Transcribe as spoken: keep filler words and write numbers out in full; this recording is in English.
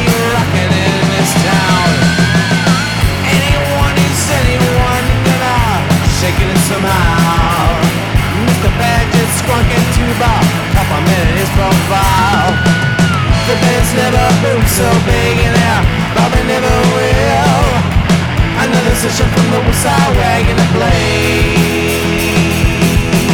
rocking in this town. Anyone is anyone gonna shaking it somehow. Mister Badge is squonking tuba, complimenting his profile. The band's never boomed so big in there, probably never will. Another session from the Woodside Wagon to play.